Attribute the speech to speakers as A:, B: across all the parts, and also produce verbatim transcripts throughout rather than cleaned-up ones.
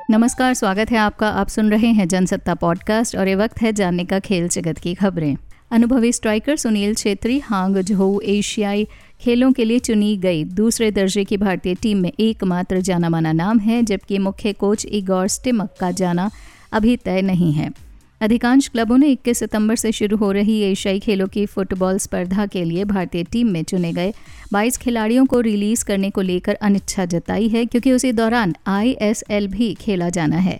A: नमस्कार, स्वागत है आपका। आप सुन रहे हैं जनसत्ता पॉडकास्ट और ये वक्त है जानने का खेल जगत की खबरें। अनुभवी स्ट्राइकर सुनील छेत्री हांगझोऊ एशियाई खेलों के लिए चुनी गई दूसरे दर्जे की भारतीय टीम में एकमात्र जाना माना नाम है, जबकि मुख्य कोच इगोर स्टिमक का जाना अभी तय नहीं है। अधिकांश क्लबों ने इक्कीस सितंबर से शुरू हो रही एशियाई खेलों की फुटबॉल स्पर्धा के लिए भारतीय टीम में चुने गए बाईस खिलाड़ियों को रिलीज करने को लेकर अनिच्छा जताई है, क्योंकि उसी दौरान आई एस एल भी खेला जाना है।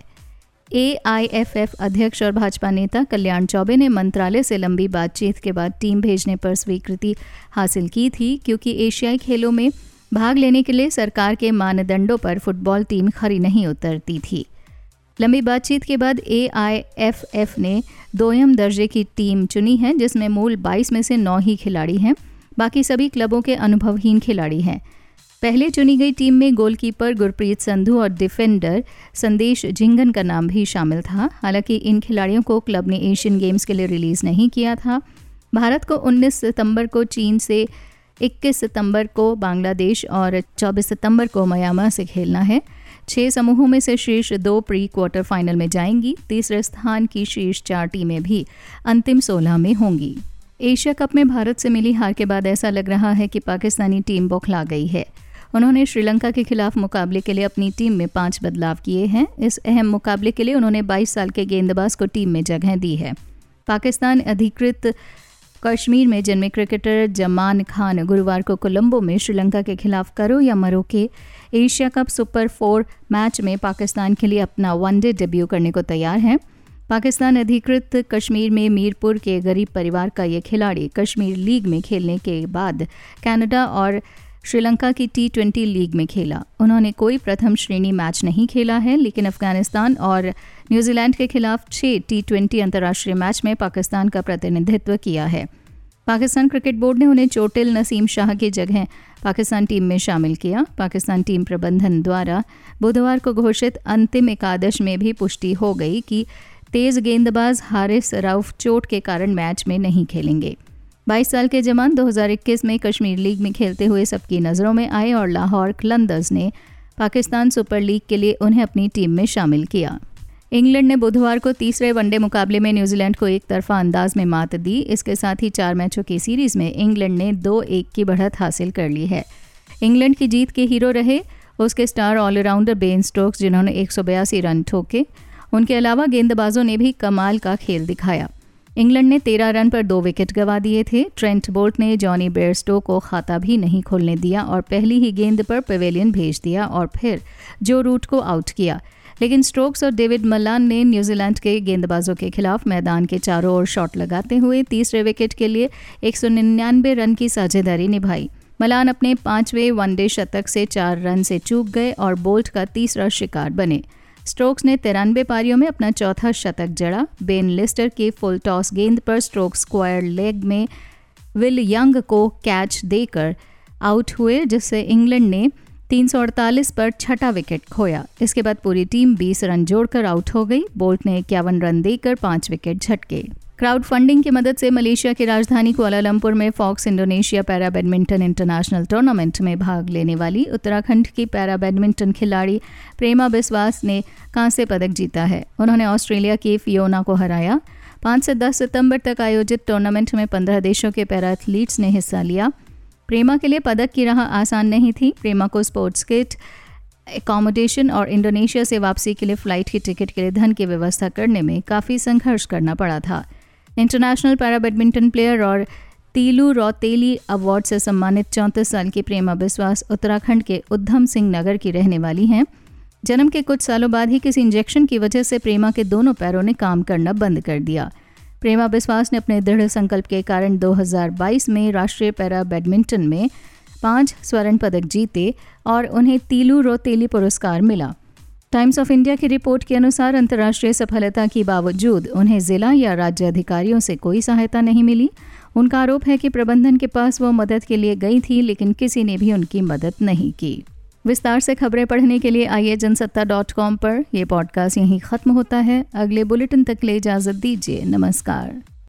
A: ए आई एफ एफ अध्यक्ष और भाजपा नेता कल्याण चौबे ने मंत्रालय से लंबी बातचीत के बाद टीम भेजने पर स्वीकृति हासिल की थी, क्योंकि एशियाई खेलों में भाग लेने के लिए सरकार के मानदंडों पर फुटबॉल टीम खरी नहीं उतरती थी। लंबी बातचीत के बाद ए आई एफ एफ ने दोयम दर्जे की टीम चुनी है, जिसमें मूल बाईस में से नौ ही खिलाड़ी हैं। बाकी सभी क्लबों के अनुभवहीन खिलाड़ी हैं। पहले चुनी गई टीम में गोलकीपर गुरप्रीत संधू और डिफेंडर संदेश झिंगन का नाम भी शामिल था। हालांकि इन खिलाड़ियों को क्लब ने एशियन गेम्स के लिए रिलीज़ नहीं किया था। भारत को उन्नीस सितंबर को चीन से, इक्कीस सितंबर को बांग्लादेश और चौबीस सितंबर को म्यांमार से खेलना है। छह समूहों में से शीर्ष दो प्री क्वार्टर फाइनल में जाएंगी। तीसरे स्थान की शीर्ष चार टीमें भी अंतिम सोलह में होंगी। एशिया कप में भारत से मिली हार के बाद ऐसा लग रहा है कि पाकिस्तानी टीम बौखला गई है। उन्होंने श्रीलंका के खिलाफ मुकाबले के लिए अपनी टीम में पांच बदलाव किए हैं। इस अहम मुकाबले के लिए उन्होंने बाईस साल के गेंदबाज को टीम में जगह दी है। पाकिस्तान अधिकृत कश्मीर में जन्मे क्रिकेटर जमान खान गुरुवार को कोलंबो में श्रीलंका के खिलाफ करो या मरो के Asia cup super four match में पाकिस्तान के लिए अपना वनडे डेब्यू करने को तैयार है। पाकिस्तान अधिकृत कश्मीर में मीरपुर के गरीब परिवार का ये खिलाड़ी कश्मीर लीग में खेलने के बाद कनाडा और श्रीलंका की टी ट्वेंटी लीग में खेला। उन्होंने कोई प्रथम श्रेणी मैच नहीं खेला है, लेकिन अफगानिस्तान और न्यूजीलैंड के खिलाफ छह टी ट्वेंटी अंतर्राष्ट्रीय मैच में पाकिस्तान का प्रतिनिधित्व किया है। पाकिस्तान क्रिकेट बोर्ड ने उन्हें चोटिल नसीम शाह की जगह पाकिस्तान टीम में शामिल किया। पाकिस्तान टीम प्रबंधन द्वारा बुधवार को घोषित अंतिम एकादश में भी पुष्टि हो गई कि तेज गेंदबाज हारिस रऊफ चोट के कारण मैच में नहीं खेलेंगे। बाईस साल के जमान दो हज़ार इक्कीस में कश्मीर लीग में खेलते हुए सबकी नज़रों में आए और लाहौर कलंदर्स ने पाकिस्तान सुपर लीग के लिए उन्हें अपनी टीम में शामिल किया। इंग्लैंड ने बुधवार को तीसरे वनडे मुकाबले में न्यूजीलैंड को एक तरफा अंदाज में मात दी। इसके साथ ही चार मैचों की सीरीज में इंग्लैंड ने दो एक की बढ़त हासिल कर ली है। इंग्लैंड की जीत के हीरो रहे उसके स्टार ऑलराउंडर बेन स्टोक्स, जिन्होंने एक सौ बयासी रन ठोके। उनके अलावा गेंदबाजों ने भी कमाल का खेल दिखाया। इंग्लैंड ने तेरह रन पर दो विकेट गंवा दिए थे। ट्रेंट बोल्ट ने जॉनी बेयरस्टो को खाता भी नहीं खोलने दिया और पहली ही गेंद पर पेवेलियन भेज दिया और फिर जो रूट को आउट किया। लेकिन स्टोक्स और डेविड मलान ने न्यूजीलैंड के गेंदबाजों के खिलाफ मैदान के चारों ओर शॉट लगाते हुए तीसरे विकेट के लिए एक सौ निन्यानवे रन की साझेदारी निभाई। मलान अपने पांचवें वनडे शतक से चार रन से चूक गए और बोल्ट का तीसरा शिकार बने। स्टोक्स ने तिरानवे पारियों में अपना चौथा शतक जड़ा। बेन लिस्टर के फुल टॉस गेंद पर स्टोक्स स्क्वायर लेग में विल यंग को कैच देकर आउट हुए, जिससे इंग्लैंड ने तीन सौ अड़तालीस पर छठा विकेट खोया। इसके बाद पूरी टीम बीस रन जोड़कर आउट हो गई। बोल्ट ने इक्यावन रन देकर पांच विकेट झटके। क्राउड फंडिंग की मदद से मलेशिया की राजधानी कुआलालंपुर में Fox Indonesia para badminton international tournament में भाग लेने वाली उत्तराखंड की पैरा बैडमिंटन खिलाड़ी प्रेमा बिस्वास ने कांस्य पदक जीता है। उन्होंने ऑस्ट्रेलिया की फियोना को हराया। पाँच से दस सितंबर तक आयोजित टूर्नामेंट में पंद्रह देशों के पैरा एथलीट्स ने हिस्सा लिया। प्रेमा के लिए पदक की राह आसान नहीं थी। प्रेमा को स्पोर्ट्स किट, एकोमोडेशन और इंडोनेशिया से वापसी के लिए फ़्लाइट की टिकट के लिए धन की व्यवस्था करने में काफ़ी संघर्ष करना पड़ा था। इंटरनेशनल पैरा बैडमिंटन प्लेयर और तीलू रौतेली अवार्ड से सम्मानित चौंतीस साल की प्रेमा बिस्वास उत्तराखंड के उधम सिंह नगर की रहने वाली हैं। जन्म के कुछ सालों बाद ही किसी इंजेक्शन की वजह से प्रेमा के दोनों पैरों ने काम करना बंद कर दिया। प्रेमा बिस्वास ने अपने दृढ़ संकल्प के कारण दो हज़ार बाईस में राष्ट्रीय पैरा बैडमिंटन में पांच स्वर्ण पदक जीते और उन्हें तीलू रौतेली पुरस्कार मिला। टाइम्स ऑफ इंडिया की रिपोर्ट के अनुसार अंतर्राष्ट्रीय सफलता के बावजूद उन्हें जिला या राज्य अधिकारियों से कोई सहायता नहीं मिली। उनका आरोप है कि प्रबंधन के पास वो मदद के लिए गई थी, लेकिन किसी ने भी उनकी मदद नहीं की। विस्तार से खबरें पढ़ने के लिए आइए जनसत्ता डॉट कॉम पर। यह पॉडकास्ट यहीं ख़त्म होता है। अगले बुलेटिन तक ले इजाज़त दीजिए। नमस्कार।